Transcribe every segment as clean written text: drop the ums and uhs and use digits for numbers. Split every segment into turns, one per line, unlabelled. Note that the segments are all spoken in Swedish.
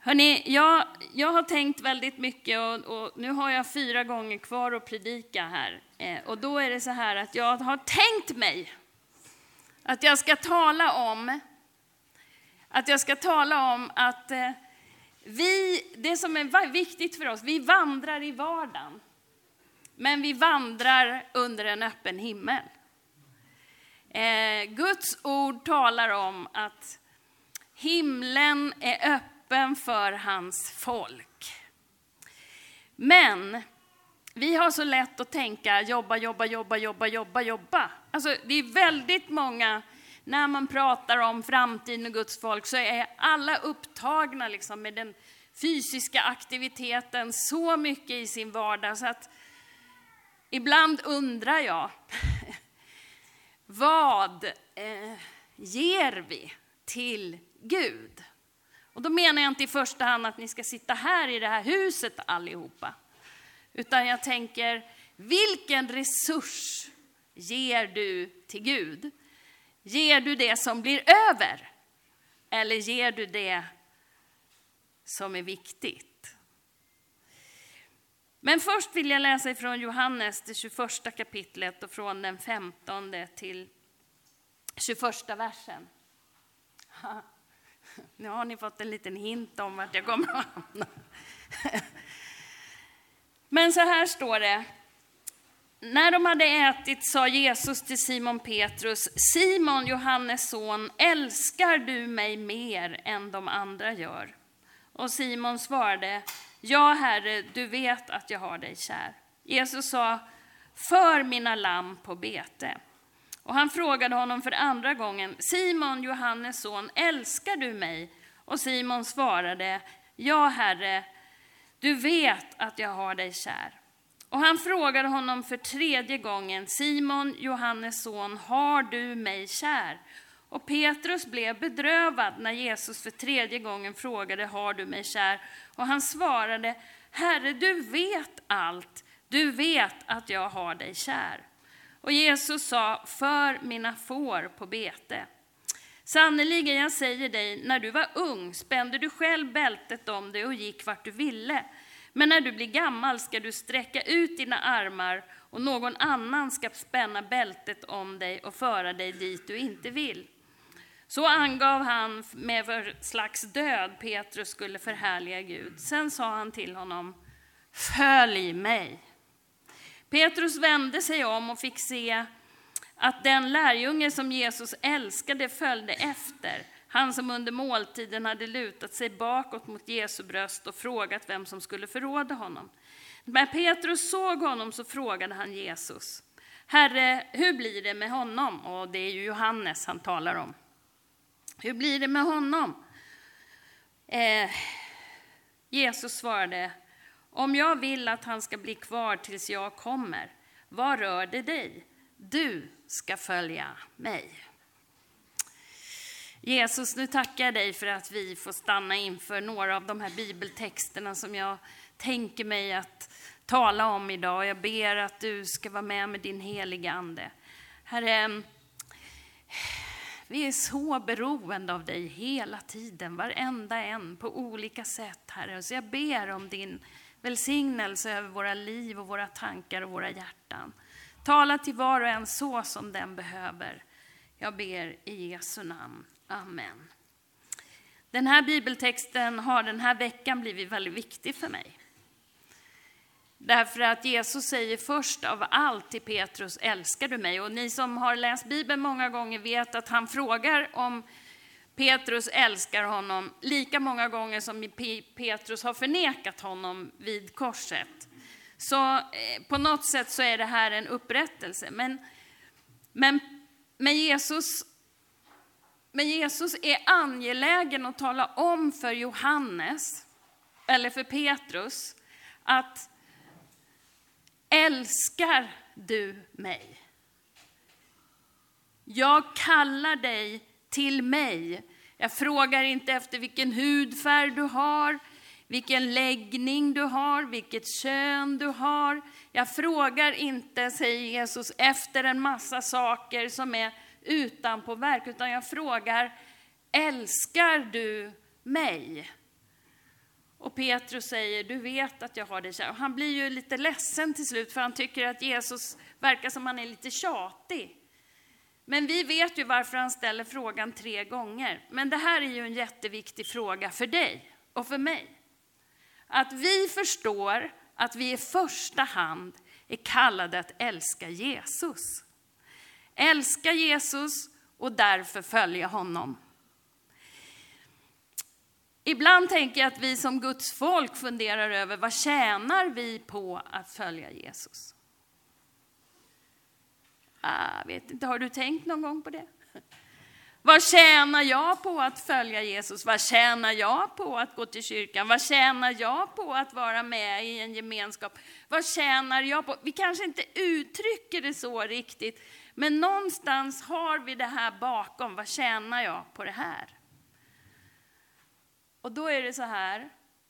Hörrni, jag har tänkt väldigt mycket och nu har jag 4 gånger kvar att predika här. Och då är det så här att jag har tänkt mig att jag ska tala om att det som är viktigt för oss, vi vandrar i vardagen. Men vi vandrar under en öppen himmel. Guds ord talar om att himlen är öppen för hans folk. Men vi har så lätt att tänka jobba. Alltså det är väldigt många, när man pratar om framtiden och Guds folk, så är alla upptagna liksom med den fysiska aktiviteten så mycket i sin vardag så att ibland undrar jag, vad ger vi till Gud? Och då menar jag inte i första hand att ni ska sitta här i det här huset allihopa. Utan jag tänker, vilken resurs ger du till Gud? Ger du det som blir över? Eller ger du det som är viktigt? Men först vill jag läsa ifrån Johannes, det 21 kapitlet och från den 15 till 21 versen. Nu har ni fått en liten hint om att jag kommer att hamna. Men så här står det. När de hade ätit sa Jesus till Simon Petrus: Simon, Johannes son, älskar du mig mer än de andra gör? Och Simon svarade: Ja, Herre, du vet att jag har dig kär. Jesus sa: för mina lamm på bete. Och han frågade honom för andra gången: Simon, Johannes son, älskar du mig? Och Simon svarade: Ja, Herre, du vet att jag har dig kär. Och han frågade honom för 3:e gången: Simon, Johannes son, har du mig kär? Och Petrus blev bedrövad när Jesus för 3:e gången frågade: har du mig kär? Och han svarade: Herre, du vet allt. Du vet att jag har dig kär. Och Jesus sa: för mina får på bete. Sannoliken, jag säger dig, när du var ung spände du själv bältet om dig och gick vart du ville. Men när du blir gammal ska du sträcka ut dina armar och någon annan ska spänna bältet om dig och föra dig dit du inte vill. Så angav han med vad slags död Petrus skulle förhärliga Gud. Sen sa han till honom: följ mig. Petrus vände sig om och fick se att den lärjunge som Jesus älskade följde efter. Han som under måltiden hade lutat sig bakåt mot Jesu bröst och frågat vem som skulle förråda honom. När Petrus såg honom så frågade han Jesus: Herre, hur blir det med honom? Och det är ju Johannes han talar om. Hur blir det med honom? Jesus svarade: om jag vill att han ska bli kvar tills jag kommer, vad rör det dig? Du ska följa mig. Jesus, nu tackar jag dig för att vi får stanna inför några av de här bibeltexterna som jag tänker mig att tala om idag. Jag ber att du ska vara med din heliga ande. Herre, vi är så beroende av dig hela tiden, varenda en på olika sätt, Herre. Så jag ber om din välsignelse över våra liv och våra tankar och våra hjärtan. Tala till var och en så som den behöver. Jag ber i Jesu namn. Amen. Den här bibeltexten har den här veckan blivit väldigt viktig för mig. Därför att Jesus säger först av allt till Petrus: älskar du mig? Och ni som har läst Bibeln många gånger vet att han frågar om Petrus älskar honom lika många gånger som Petrus har förnekat honom vid korset. Så på något sätt så är det här en upprättelse. Men Jesus är angelägen att tala om för Johannes, eller för Petrus, att älskar du mig? Jag kallar dig till mig. Jag frågar inte efter vilken hudfärg du har, vilken läggning du har, vilket kön du har. Jag frågar inte, säger Jesus, efter en massa saker som är utanpå verk, utan jag frågar: älskar du mig? Petrus säger, du vet att jag har dig kär. Och han blir ju lite ledsen till slut, för han tycker att Jesus verkar som han är lite tjatig. Men vi vet ju varför han ställer frågan 3 gånger. Men det här är ju en jätteviktig fråga för dig och för mig. Att vi förstår att vi i första hand är kallade att älska Jesus. Älska Jesus och därför följa honom. Ibland tänker jag att vi som Guds folk funderar över, vad tjänar vi på att följa Jesus? Vet inte, har du tänkt någon gång på det? Vad tjänar jag på att följa Jesus? Vad tjänar jag på att gå till kyrkan? Vad tjänar jag på att vara med i en gemenskap? Vad tjänar jag på? Vi kanske inte uttrycker det så riktigt, men någonstans har vi det här bakom. Vad tjänar jag på det här? Och då är det så här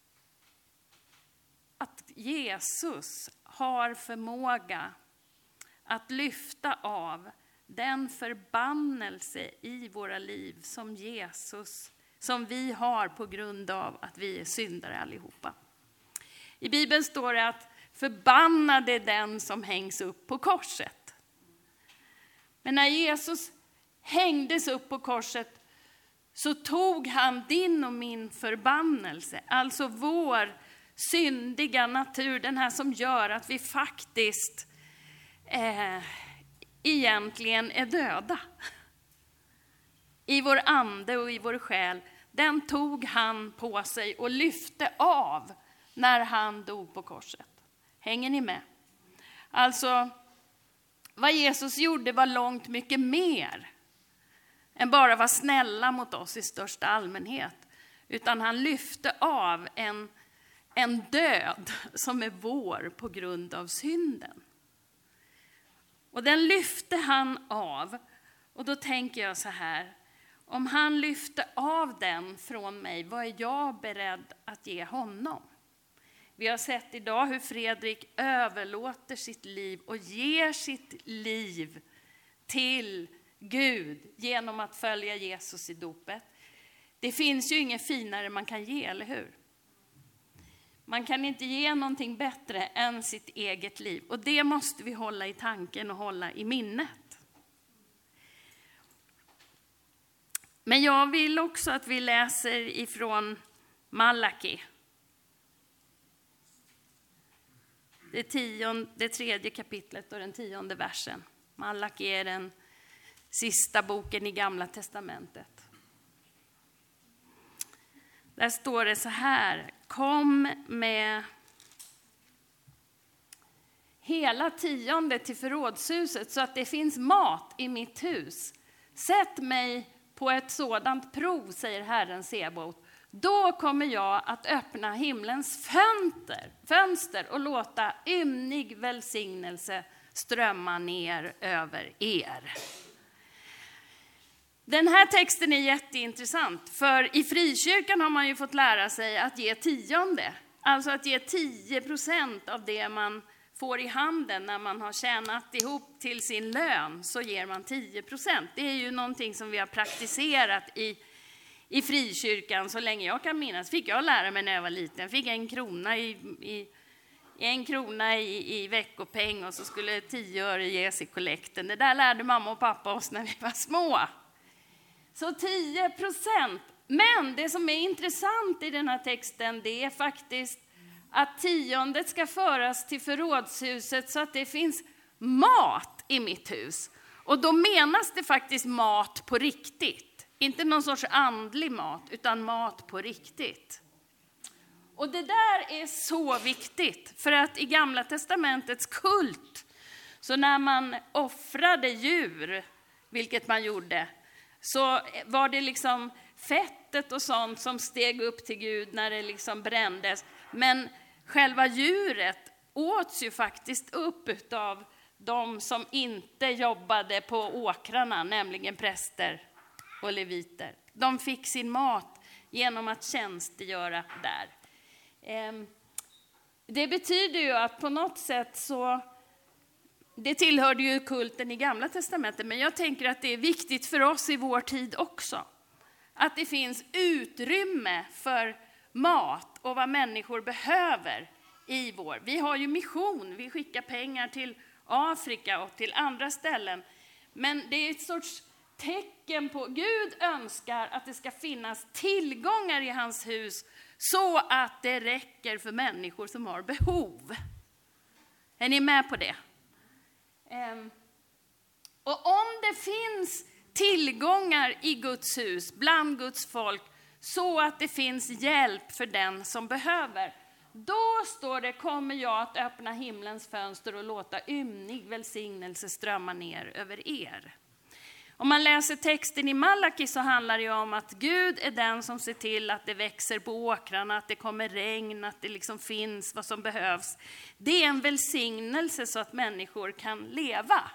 att Jesus har förmåga att lyfta av den förbannelse i våra liv som vi har på grund av att vi är syndare allihopa. I Bibeln står det att förbannad är den som hängs upp på korset. Men när Jesus hängdes upp på korset så tog han din och min förbannelse, alltså vår syndiga natur, den här som gör att vi faktiskt egentligen är döda i vår ande och i vår själ. Den tog han på sig och lyfte av när han dog på korset. Hänger ni med? Alltså, vad Jesus gjorde var långt mycket mer än bara vara snälla mot oss i största allmänhet. Utan han lyfte av en död som är vår på grund av synden. Och den lyfte han av. Och då tänker jag så här. Om han lyfte av den från mig, vad är jag beredd att ge honom? Vi har sett idag hur Fredrik överlåter sitt liv och ger sitt liv till Gud genom att följa Jesus i dopet. Det finns ju inget finare man kan ge, eller hur? Man kan inte ge någonting bättre än sitt eget liv. Och det måste vi hålla i tanken och hålla i minnet. Men jag vill också att vi läser ifrån Malaki. Det 3:e kapitlet och den 10:e versen. Malaki är den sista boken i Gamla testamentet. Där står det så här. Kom med hela 10:e till förrådshuset så att det finns mat i mitt hus. Sätt mig på ett sådant prov, säger Herren Sebaot. Då kommer jag att öppna himlens fönster och låta ymnig välsignelse strömma ner över er. Den här texten är jätteintressant, för i frikyrkan har man ju fått lära sig att ge 10:e. Alltså att ge 10% av det man får i handen när man har tjänat ihop till sin lön, så ger man 10%. Det är ju någonting som vi har praktiserat i frikyrkan så länge jag kan minnas. Fick jag lära mig när jag var liten. Fick 1 krona i veckopeng och så skulle 10 öre ges i kollekten. Det där lärde mamma och pappa oss när vi var små. Så 10%. Men det som är intressant i den här texten, det är faktiskt att 10:e ska föras till förrådshuset så att det finns mat i mitt hus. Och då menas det faktiskt mat på riktigt. Inte någon sorts andlig mat, utan mat på riktigt. Och det där är så viktigt, för att i Gamla testamentets kult, så när man offrade djur, vilket man gjorde, så var det liksom fettet och sånt som steg upp till Gud när det liksom brändes. Men själva djuret åts ju faktiskt upp av de som inte jobbade på åkrarna, nämligen präster och leviter. De fick sin mat genom att tjänstgöra där. Det betyder ju att på något sätt så, det tillhörde ju kulten i Gamla testamentet, men jag tänker att det är viktigt för oss i vår tid också. Att det finns utrymme för mat och vad människor behöver i vår. Vi har ju mission, vi skickar pengar till Afrika och till andra ställen. Men det är ett sorts tecken på, Gud önskar att det ska finnas tillgångar i hans hus så att det räcker för människor som har behov. Är ni med på det? Och om det finns tillgångar i Guds hus, bland Guds folk, så att det finns hjälp för den som behöver, då står det, kommer jag att öppna himlens fönster och låta ymnig välsignelse strömma ner över er. Om man läser texten i Malaki så handlar det om att Gud är den som ser till att det växer på åkrarna, att det kommer regn, att det liksom finns vad som behövs. Det är en välsignelse så att människor kan leva.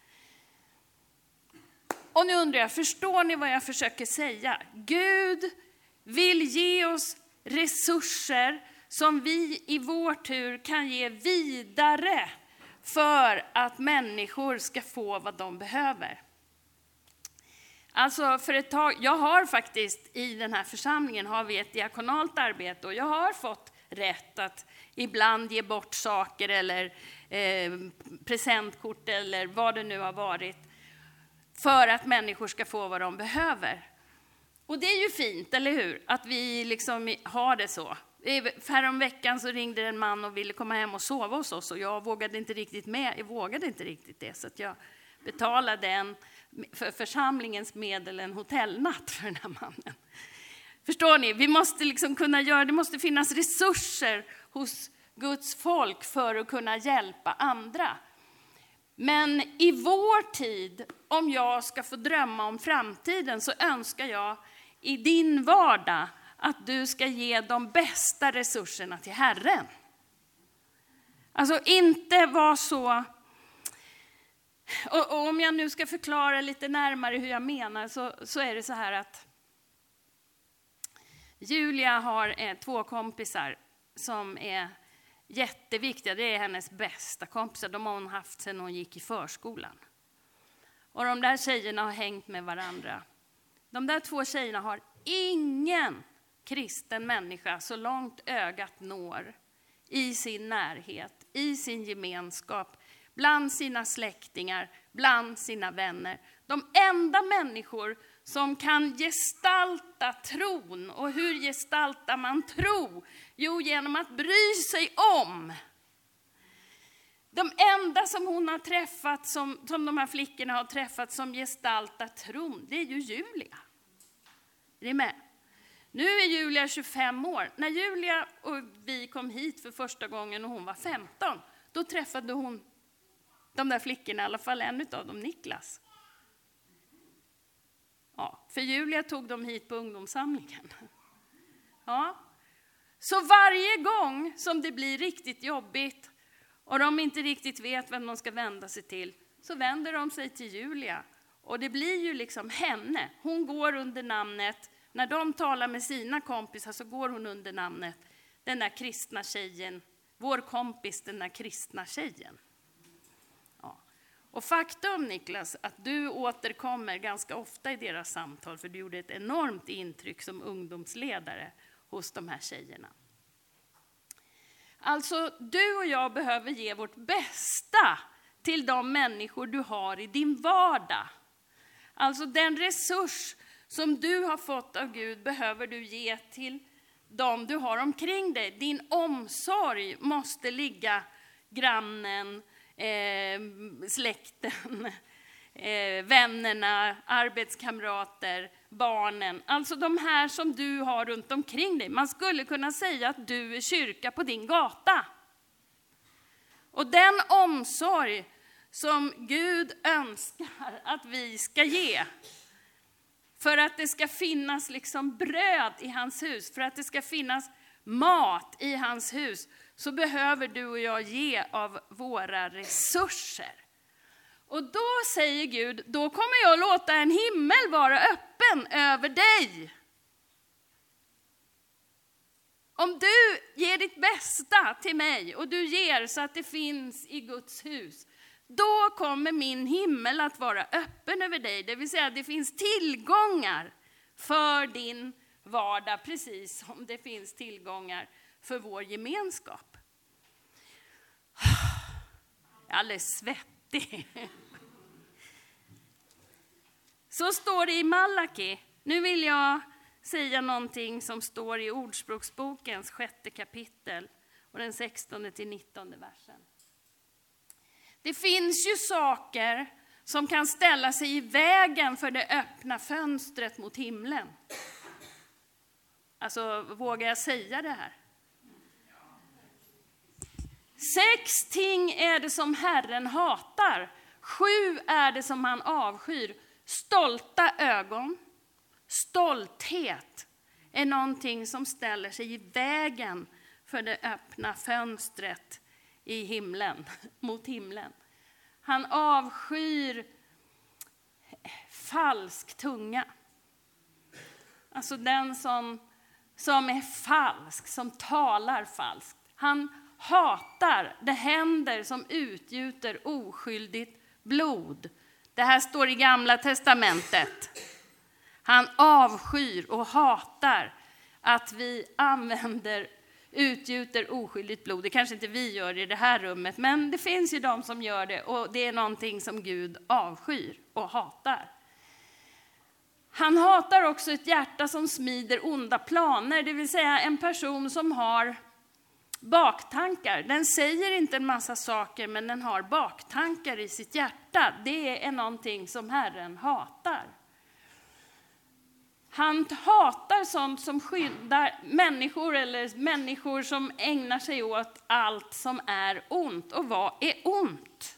Och nu undrar jag, förstår ni vad jag försöker säga? Gud vill ge oss resurser som vi i vår tur kan ge vidare för att människor ska få vad de behöver. Alltså för ett tag, jag har faktiskt i den här församlingen har vi ett diakonalt arbete och jag har fått rätt att ibland ge bort saker eller presentkort eller vad det nu har varit för att människor ska få vad de behöver. Och det är ju fint, eller hur? Att vi liksom har det så. Härom veckan så ringde en man och ville komma hem och sova hos oss och jag vågade inte riktigt det. Så att jag betalade för församlingens medel en hotellnatt för den här mannen. Förstår ni? Vi måste liksom kunna det måste finnas resurser hos Guds folk för att kunna hjälpa andra. Men i vår tid, om jag ska få drömma om framtiden, så önskar jag i din vardag att du ska ge de bästa resurserna till Herren. Alltså inte vara så... Och om jag nu ska förklara lite närmare hur jag menar så är det så här att Julia har 2 kompisar som är jätteviktiga. Det är hennes bästa kompisar. De har hon haft sedan hon gick i förskolan. Och de där tjejerna har hängt med varandra. De där 2 tjejerna har ingen kristen människa så långt ögat når i sin närhet, i sin gemenskap, bland sina släktingar, bland sina vänner. De enda människor som kan gestalta tron. Och hur gestaltar man tro? Jo, genom att bry sig om. De enda som hon har träffat, som de här flickorna har träffat som gestaltar tron, det är ju Julia. Är ni med? Nu är Julia 25 år. När Julia och vi kom hit för första gången och hon var 15, då träffade hon de där flickorna, i alla fall en av dem, Niklas. Ja, för Julia tog dem hit på ungdomssamlingen. Ja. Så varje gång som det blir riktigt jobbigt och de inte riktigt vet vem de ska vända sig till, så vänder de sig till Julia. Och det blir ju liksom henne. Hon går under namnet, när de talar med sina kompisar så går hon under namnet den där kristna tjejen. Vår kompis, den där kristna tjejen. Ja. Och faktum, Niklas, att du återkommer ganska ofta i deras samtal, för du gjorde ett enormt intryck som ungdomsledare hos de här tjejerna. Alltså, du och jag behöver ge vårt bästa till de människor du har i din vardag. Alltså den resurs som du har fått av Gud behöver du ge till de du har omkring dig. Din omsorg måste ligga grannen, släkten, vännerna, arbetskamrater, barnen. Alltså de här som du har runt omkring dig. Man skulle kunna säga att du är kyrka på din gata. Och den omsorg som Gud önskar att vi ska ge, för att det ska finnas liksom bröd i hans hus, för att det ska finnas mat i hans hus, så behöver du och jag ge av våra resurser. Och då säger Gud, då kommer jag låta en himmel vara öppen över dig. Om du ger ditt bästa till mig och du ger så att det finns i Guds hus, då kommer min himmel att vara öppen över dig. Det vill säga att det finns tillgångar för din vardag, precis som det finns tillgångar för vår gemenskap. Jag är alldeles svettig. Så står det i Malaki. Nu vill jag säga någonting som står i Ordspråksbokens 6:e kapitel och den 16:e till 19:e versen. Det finns ju saker som kan ställa sig i vägen för det öppna fönstret mot himlen. Alltså, vågar jag säga det här? 6 ting är det som Herren hatar. 7 är det som han avskyr. Stolta ögon, stolthet är någonting som ställer sig i vägen för det öppna fönstret i himlen, mot himlen. Han avskyr falsk tunga. Alltså den som är falsk, som talar falskt. Han hatar det händer som utgjuter oskyldigt blod. Det här står i Gamla testamentet. Han avskyr och hatar att vi utgjuter oskyldigt blod. Det kanske inte vi gör i det här rummet, men det finns ju de som gör det, och det är någonting som Gud avskyr och hatar. Han hatar också ett hjärta som smider onda planer, det vill säga en person som har baktankar. Den säger inte en massa saker, men den har baktankar i sitt hjärta. Det är någonting som Herren hatar. Han hatar sånt som skyddar människor, eller människor som ägnar sig åt allt som är ont. Och vad är ont?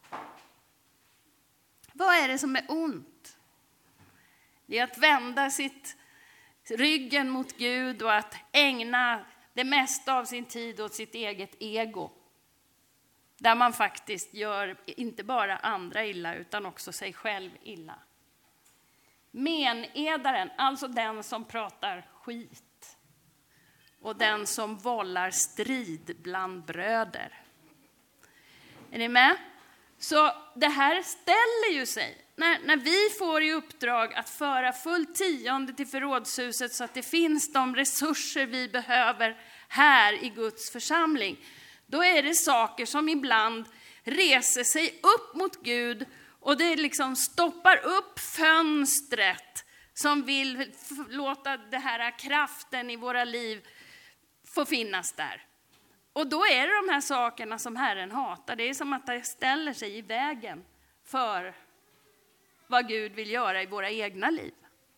Vad är det som är ont? Det är att vända ryggen mot Gud och att ägna det mesta av sin tid åt sitt eget ego. Där man faktiskt gör inte bara andra illa utan också sig själv illa. Menedaren, alltså den som pratar skit. Och den som vållar strid bland bröder. Är ni med? Så det här ställer ju sig. När vi får i uppdrag att föra fullt 10:e till förrådshuset så att det finns de resurser vi behöver här i Guds församling. Då är det saker som ibland reser sig upp mot Gud och det liksom stoppar upp fönstret som vill låta det här kraften i våra liv få finnas där. Och då är det de här sakerna som Herren hatar. Det är som att det ställer sig i vägen för vad Gud vill göra i våra egna liv.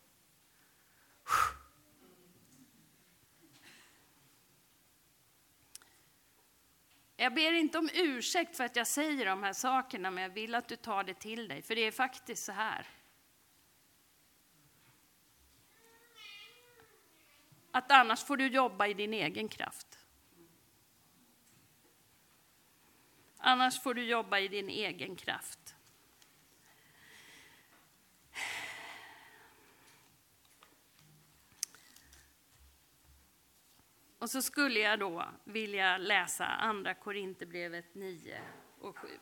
Jag ber inte om ursäkt för att jag säger de här sakerna, men jag vill att du tar det till dig. För det är faktiskt så här. Att annars får du jobba i din egen kraft. Annars får du jobba i din egen kraft. Och så skulle jag då vilja läsa andra Korinthierbrevet 9 och 7.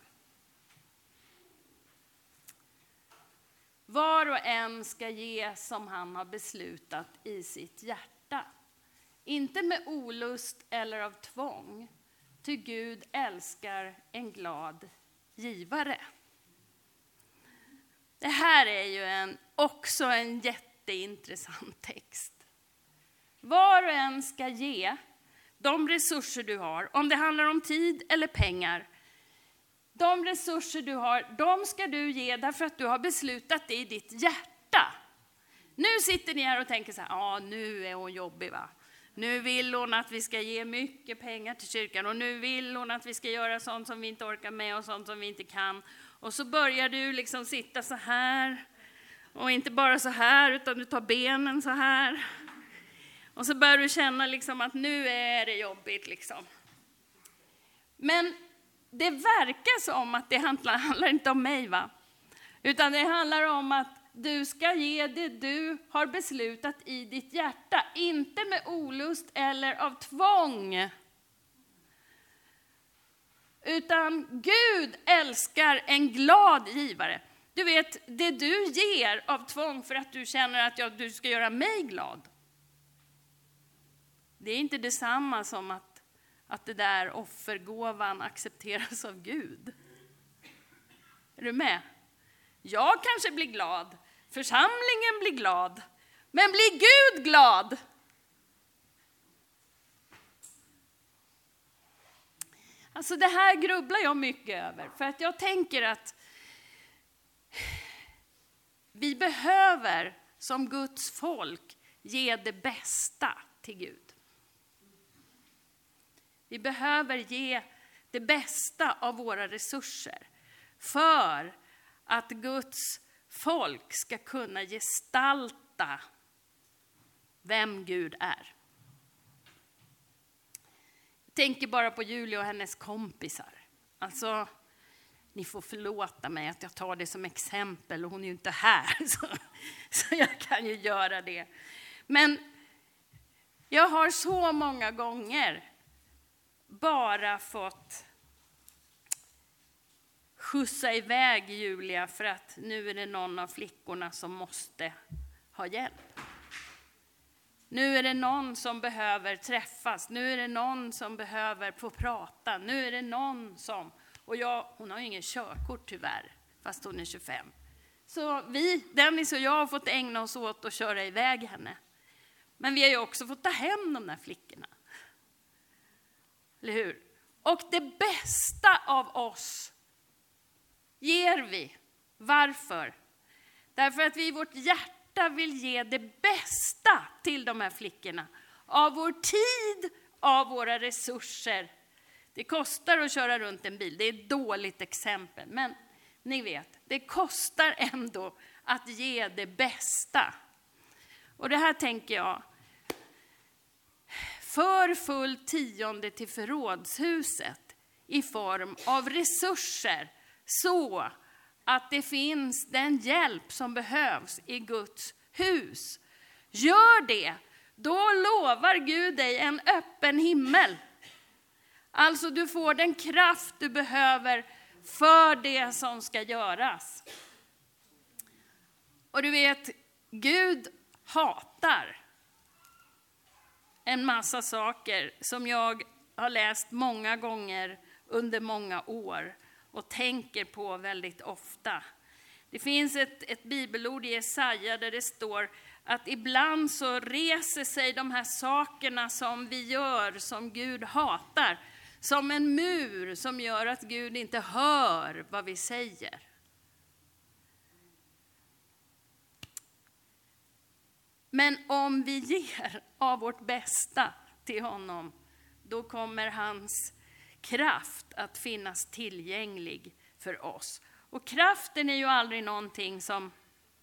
Var och en ska ge som han har beslutat i sitt hjärta. Inte med olust eller av tvång. Ty Gud älskar en glad givare. Det här är ju också en jätteintressant text. Var och en ska ge de resurser du har, om det handlar om tid eller pengar. De resurser du har, de ska du ge därför att du har beslutat det i ditt hjärta. Nu sitter ni här och tänker så här, nu är hon jobbig va? Nu vill hon att vi ska ge mycket pengar till kyrkan och nu vill hon att vi ska göra sånt som vi inte orkar med och sånt som vi inte kan. Och så börjar du liksom sitta så här och inte bara så här utan du tar benen så här. Och så börjar du känna liksom att nu är det jobbigt liksom. Men det verkar som att det handlar inte om mig va? Utan det handlar om att du ska ge det du har beslutat i ditt hjärta. Inte med olust eller av tvång. Utan Gud älskar en glad givare. Du vet, det du ger av tvång för att du känner att du ska göra mig glad. det är inte detsamma som att det där offergåvan accepteras av Gud. Är du med? Jag kanske blir glad, församlingen blir glad, men blir Gud glad? Alltså det här grubblar jag mycket över, för att jag tänker att vi behöver som Guds folk ge det bästa till Gud. Vi behöver ge det bästa av våra resurser för att Guds folk ska kunna gestalta vem Gud är. Jag tänker bara på Julia och hennes kompisar. Alltså, ni får förlåta mig att jag tar det som exempel, och hon är ju inte här, så jag kan ju göra det. Men jag har så många gånger bara fått skjutsa iväg Julia för att nu är det någon av flickorna som måste ha hjälp. Nu är det någon som behöver träffas. Nu är det någon som behöver få prata. Nu är det någon som... Och hon har ju ingen körkort tyvärr, fast hon är 25. Så Dennis och jag har fått ägna oss åt att köra iväg henne. Men vi har ju också fått ta hem de där flickorna. Eller hur? Och det bästa av oss ger vi. Varför? Därför att vi i vårt hjärta vill ge det bästa till de här flickorna. Av vår tid, av våra resurser. Det kostar att köra runt en bil. Det är ett dåligt exempel. Men ni vet, det kostar ändå att ge det bästa. Och det här tänker jag. För full tionde till förrådshuset i form av resurser. Så att det finns den hjälp som behövs i Guds hus. Gör det, då lovar Gud dig en öppen himmel. Alltså du får den kraft du behöver för det som ska göras. Och du vet, Gud hatar en massa saker som jag har läst många gånger under många år och tänker på väldigt ofta. Det finns ett bibelord i Jesaja där det står att ibland så reser sig de här sakerna som vi gör som Gud hatar som en mur som gör att Gud inte hör vad vi säger. Men om vi ger av vårt bästa till honom, då kommer hans kraft att finnas tillgänglig för oss. Och kraften är ju aldrig någonting som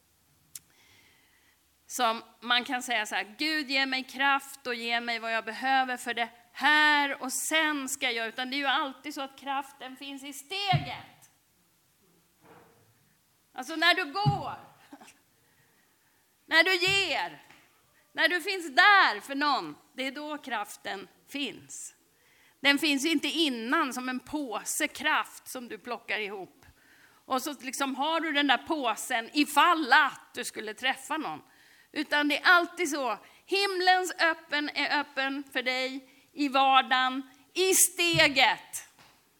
man kan säga så här: Gud ger mig kraft och ger mig vad jag behöver för det här och sen ska jag. Utan det är ju alltid så att kraften finns i steget. Alltså när du går, när du ger, när du finns där för någon, det är då kraften finns. Den finns inte innan som en påse kraft som du plockar ihop. Och så liksom har du den där påsen ifall att du skulle träffa någon. Utan det är alltid så. Himlens öppen är öppen för dig i vardagen, i steget.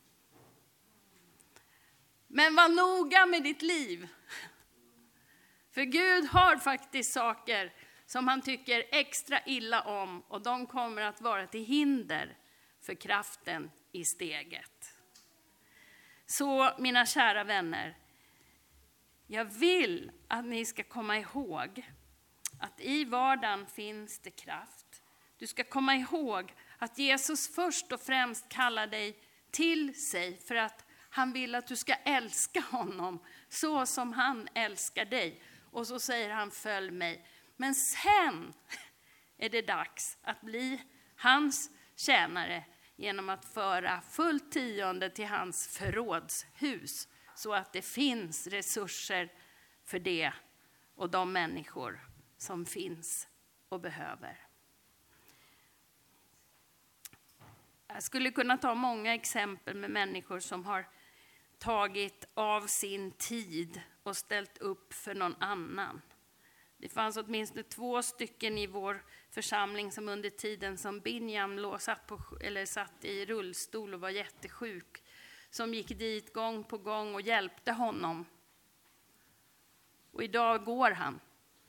Men var noga med ditt liv. För Gud har faktiskt saker som han tycker extra illa om. Och de kommer att vara till hinder för kraften i steget. Så mina kära vänner, jag vill att ni ska komma ihåg att i vardagen finns det kraft. Du ska komma ihåg att Jesus först och främst kallar dig till sig för att han vill att du ska älska honom så som han älskar dig. Och så säger han: följ mig. Men sen är det dags att bli hans tjänare genom att föra fullt tionde till hans förrådshus så att det finns resurser för det och de människor som finns och behöver. Jag skulle kunna ta många exempel med människor som har tagit av sin tid och ställt upp för någon annan. Det fanns åtminstone 2 stycken i vår församling som under tiden som Binjam satt i rullstol och var jättesjuk, som gick dit gång på gång och hjälpte honom. Och idag går han.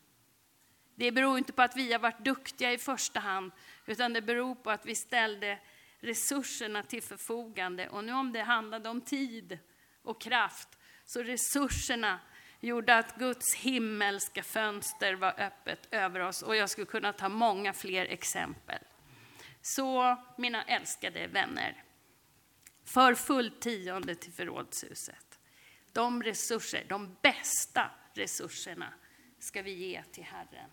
Det beror inte på att vi har varit duktiga i första hand, utan det beror på att vi ställde resurserna till förfogande. Och nu om det handlade om tid och kraft, så resurserna gjorde att Guds himmelska fönster var öppet över oss. Och jag skulle kunna ta många fler exempel. Så mina älskade vänner, för fullt 10:e till förrådshuset. De bästa resurserna ska vi ge till Herren.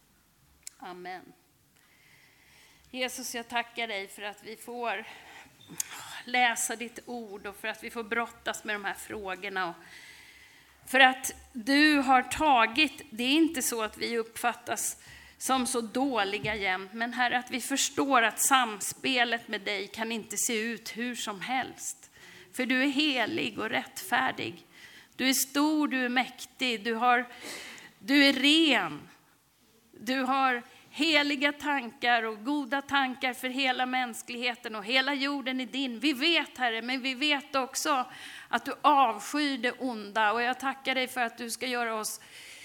Amen. Jesus, jag tackar dig för att vi får läsa ditt ord och för att vi får brottas med de här frågorna. Och för att du har tagit, det är inte så att vi uppfattas som så dåliga jämt, men Herre, att vi förstår att samspelet med dig kan inte se ut hur som helst. För du är helig och rättfärdig. Du är stor, du är mäktig, du är ren. Du har heliga tankar och goda tankar för hela mänskligheten, och hela jorden är din. Vi vet, Herre, men vi vet också att du avskyr det onda. Och jag tackar dig för att du ska göra oss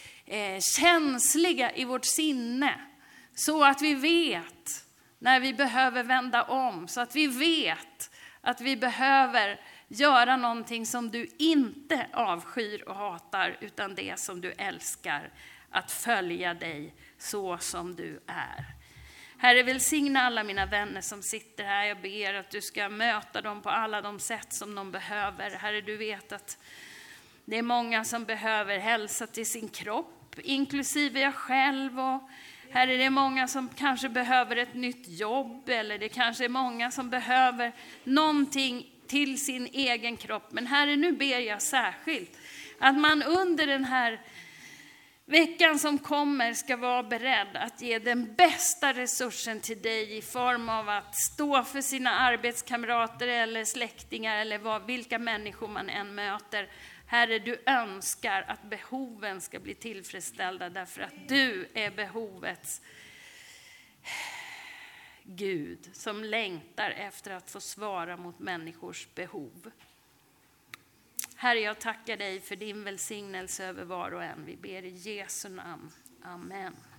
känsliga i vårt sinne, så att vi vet när vi behöver vända om, så att vi vet att vi behöver göra någonting som du inte avskyr och hatar, utan det som du älskar, att följa dig så som du är. Herre, välsigna alla mina vänner som sitter här. Jag ber att du ska möta dem på alla de sätt som de behöver. Herre, du vet att det är många som behöver hälsa till sin kropp, inklusive jag själv. Och Herre, det är många som kanske behöver ett nytt jobb, eller det kanske är många som behöver någonting till sin egen kropp. Men Herre, nu ber jag särskilt att man under den här veckan som kommer ska vara beredd att ge den bästa resursen till dig i form av att stå för sina arbetskamrater eller släktingar eller vilka människor man än möter. Herre, du önskar att behoven ska bli tillfredsställda, därför att du är behovets Gud som längtar efter att få svara mot människors behov. Herre, jag tackar dig för din välsignelse över var och en. Vi ber i Jesu namn. Amen.